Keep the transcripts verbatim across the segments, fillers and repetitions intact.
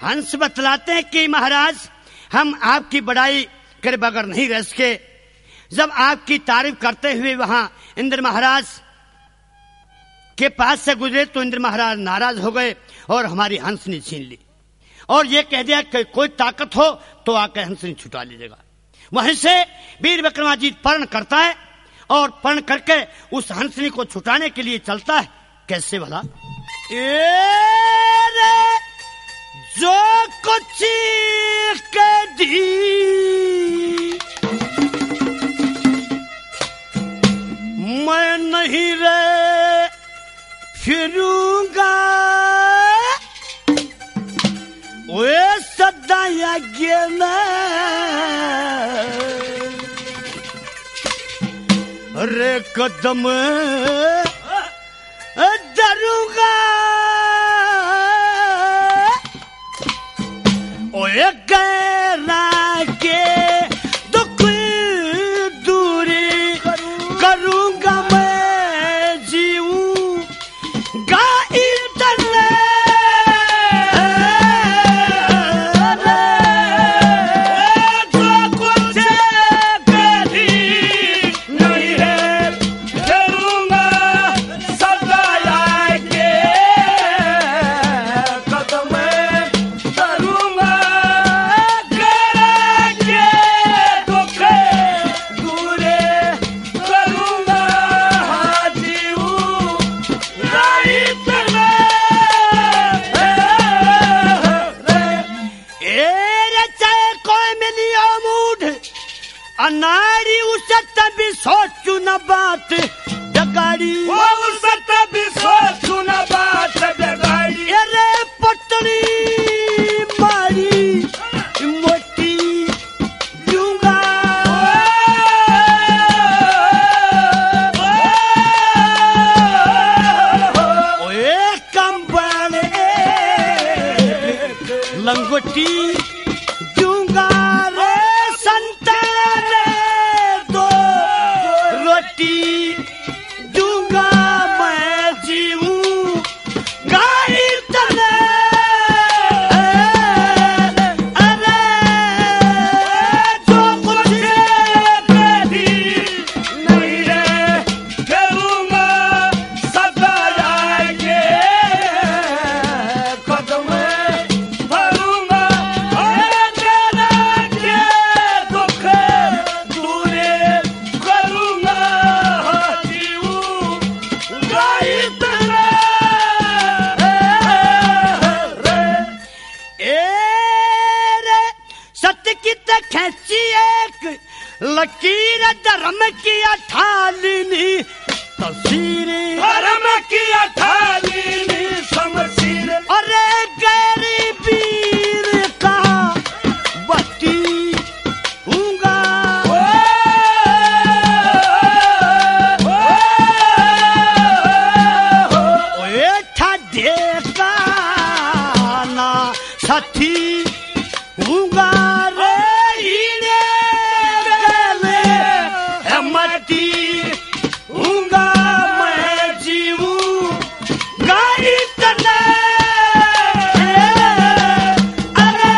हंस बतलाते हैं कि महाराज हम आपकी बड़ाई करे बगैर नहीं रह सके। जब आपकी तारीफ करते हुए वहां इंद्र महाराज के पास से गुजरे तो इंद्र महाराज नाराज हो गए और हमारी हंसनी छीन ली और ये कह दिया कि कोई ताकत हो तो आकर हंसनी छुटा लीजिएगा। वहीं से वीर विक्रमाजीत पर्ण करता है और पर्ण करके उस हंसनी को छुटाने के लिए चलता है। कैसे भला? ए रे जो कुछ के दी मैं नहीं रे फिरूंगा वे सदा यज्ञ रे कदम डरूंगा ओए गैरा के दुख दूरी करूंगा मैं जीऊंगा इतने जो कुछ कभी नहीं है करूंगा सदा आके कदम डरूंगा गैरा के दुख दूरी करूंगा जीऊंगा इतने एरे चाहे कोई मिलियो मूड अनाड़ी उसे तभी सोचू न बात डगाड़ी वो उस तभी सोचू न बात डगाड़ी अरे पटड़ी मारी मोटी दूंगा ओए कंबल लंगोटी दूंगा रे संतान दो रोटी दूंगा मैं जीऊंगा इतने अरे जो कुछ कभी नहीं है करूंगा सदा आके कदम भरूंगा गैरा के दुख दूरी करूंगा जीऊंगा इतने एरे सत्य की तो खेची एक लकीर धर्म की अठालिनी तस्वीर धर्म की अठालीनी शमशीर अरे गैरी वीर का बत्ती हूँगा ओए ठाडे का ना साथी हूँगा रे हीरे गले है मटी हूँगा मैं जीऊंगा इतने अरे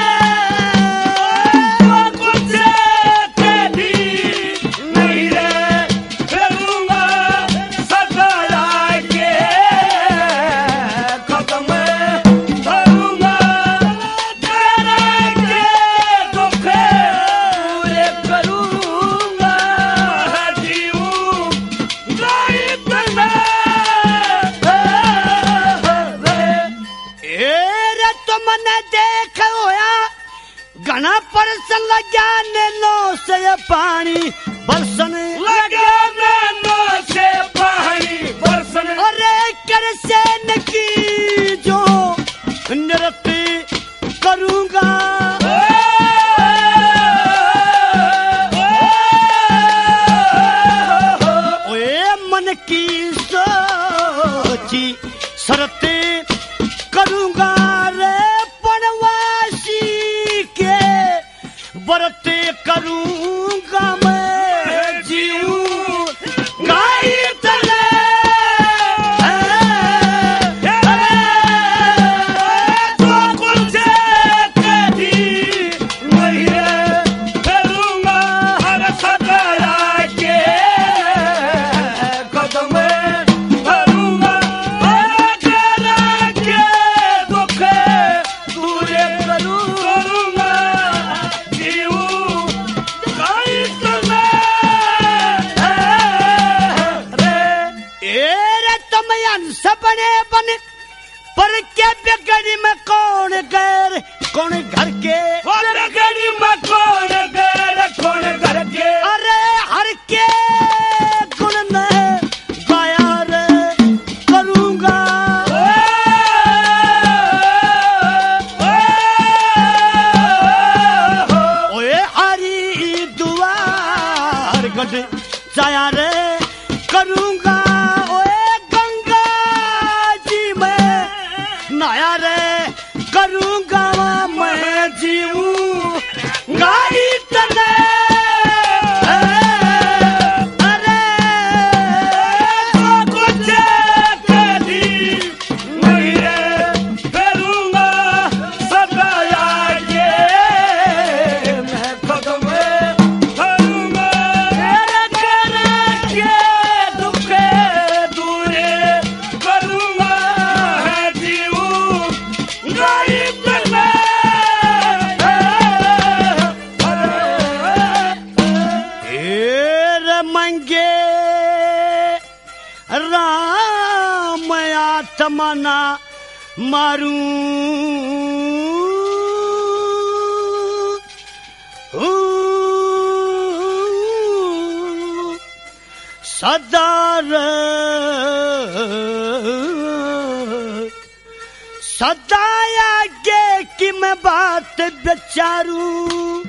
जो कुछ कभी नहीं है करूंगा सदा आके कदम भरूंगा गैरा के दुख पूरे करूंगा जीऊंगा इतने एरे तो मने देख होया घना परसन लग्या नैनो से पानी बरसन लगा नैनो से पानी बरसन अरे कर से नकी जो नृत्य करूंगा ओए मन की सोची शरते करूंगा रे बनवासी के बरते करूंगा मैं जीऊंगा इतने जो कुछ के बेगड़ी में कौन गैर कौन घर के बेगड़ी में कौन गैर कौन घर के अरे हर के गुण में गाया रे करूंगा ओए हरी दुआर गढ़ जाया रे करूंगा ओए गंगा जी में नया रे करूंगा मैं जीऊं गाई तने अरे कुछ कभी नहीं रे करूंगा सदा ये मैं खुद में करूंगा के दुखे दूरे करूंगा है जीऊं गाई तने एर मंगे राम आत्मना मारू सदा सदा आगे की मैं बात बेचारू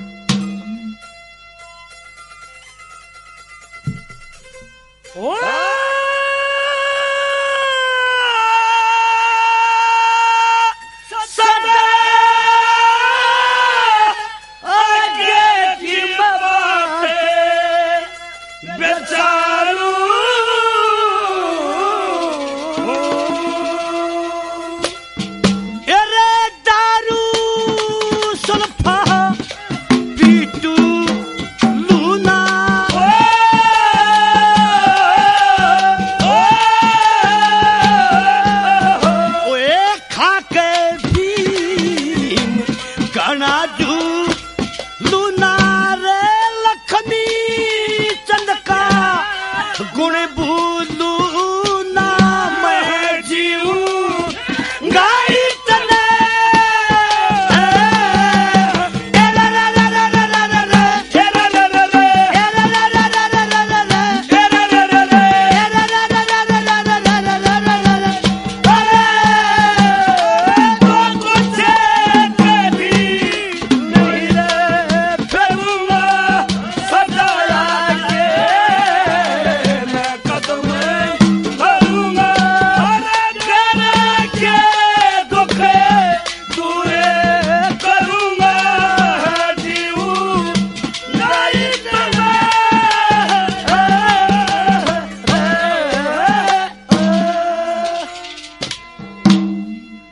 ओ